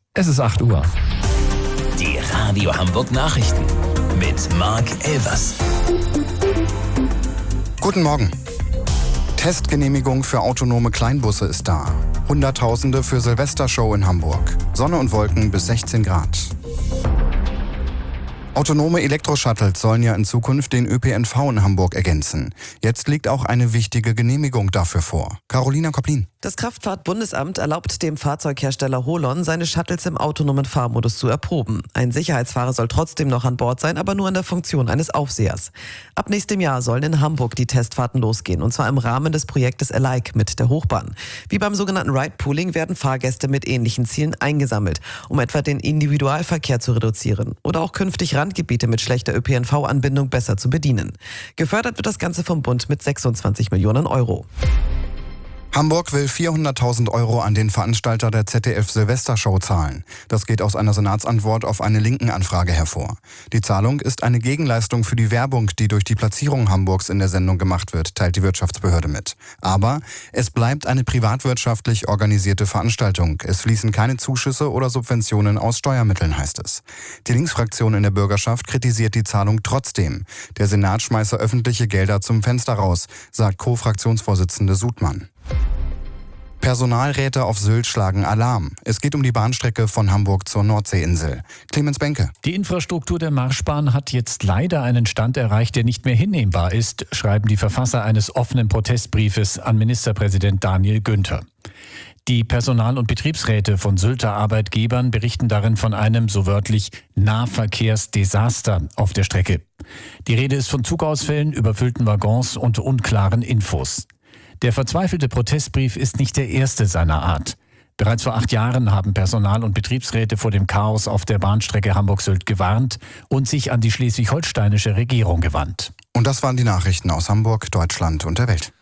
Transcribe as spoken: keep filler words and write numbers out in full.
Es ist acht Uhr. Die Radio Hamburg Nachrichten mit Marc Elvers. Guten Morgen. Testgenehmigung für autonome Kleinbusse ist da. Hunderttausende für Silvestershow in Hamburg. Sonne und Wolken bis sechzehn Grad. Autonome Elektroshuttles sollen ja in Zukunft den Ö P N V in Hamburg ergänzen. Jetzt liegt auch eine wichtige Genehmigung dafür vor. Carolina Koplin. Das Kraftfahrtbundesamt erlaubt dem Fahrzeughersteller Holon, seine Shuttles im autonomen Fahrmodus zu erproben. Ein Sicherheitsfahrer soll trotzdem noch an Bord sein, aber nur in der Funktion eines Aufsehers. Ab nächstem Jahr sollen in Hamburg die Testfahrten losgehen, und zwar im Rahmen des Projektes Alike mit der Hochbahn. Wie beim sogenannten Ride-Pooling werden Fahrgäste mit ähnlichen Zielen eingesammelt, um etwa den Individualverkehr zu reduzieren oder auch künftig Randgebiete mit schlechter Ö P N V-Anbindung besser zu bedienen. Gefördert wird das Ganze vom Bund mit sechsundzwanzig Millionen Euro. Hamburg will vierhunderttausend Euro an den Veranstalter der Z D F-Silvestershow zahlen. Das geht aus einer Senatsantwort auf eine Linken-Anfrage hervor. Die Zahlung ist eine Gegenleistung für die Werbung, die durch die Platzierung Hamburgs in der Sendung gemacht wird, teilt die Wirtschaftsbehörde mit. Aber es bleibt eine privatwirtschaftlich organisierte Veranstaltung. Es fließen keine Zuschüsse oder Subventionen aus Steuermitteln, heißt es. Die Linksfraktion in der Bürgerschaft kritisiert die Zahlung trotzdem. Der Senat schmeiße öffentliche Gelder zum Fenster raus, sagt Co-Fraktionsvorsitzende Sudmann. Personalräte auf Sylt schlagen Alarm. Es geht um die Bahnstrecke von Hamburg zur Nordseeinsel. Clemens Benke. Die Infrastruktur der Marschbahn hat jetzt leider einen Stand erreicht, der nicht mehr hinnehmbar ist, schreiben die Verfasser eines offenen Protestbriefes an Ministerpräsident Daniel Günther. Die Personal- und Betriebsräte von Sylter Arbeitgebern berichten darin von einem, so wörtlich, Nahverkehrsdesaster auf der Strecke. Die Rede ist von Zugausfällen, überfüllten Waggons und unklaren Infos. Der verzweifelte Protestbrief ist nicht der erste seiner Art. Bereits vor acht Jahren haben Personal- und Betriebsräte vor dem Chaos auf der Bahnstrecke Hamburg-Sylt gewarnt und sich an die schleswig-holsteinische Regierung gewandt. Und das waren die Nachrichten aus Hamburg, Deutschland und der Welt.